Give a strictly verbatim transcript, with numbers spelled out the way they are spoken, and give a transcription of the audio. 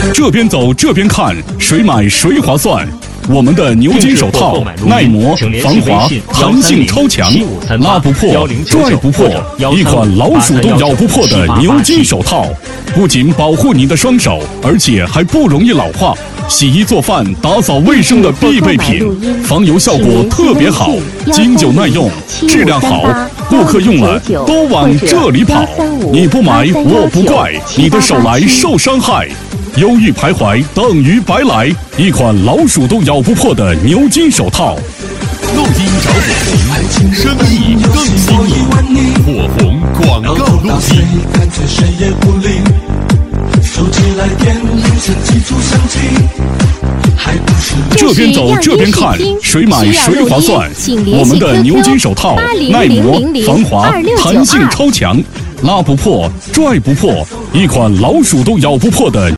这边走这边看，谁买谁划算。我们的牛津手套耐磨、防滑、弹性超强，拉不破、拽不破，一款老鼠都咬不破的牛津手套，不仅保护你的双手，而且还不容易老化。洗衣做饭、打扫卫生的必备品，防油效果特别好，经久耐用，质量好，顾客用了都往这里跑。你不买我不怪，你的手来受伤害。犹豫徘徊等于白来，一款老鼠都咬不破的牛津手套。 录音找火红，生意更新颖。火红广告录音。 这边走这边看，谁买谁划算。我们的牛津手套耐磨、防滑、弹性超强，拉不破、拽不破，一款老鼠都咬不破的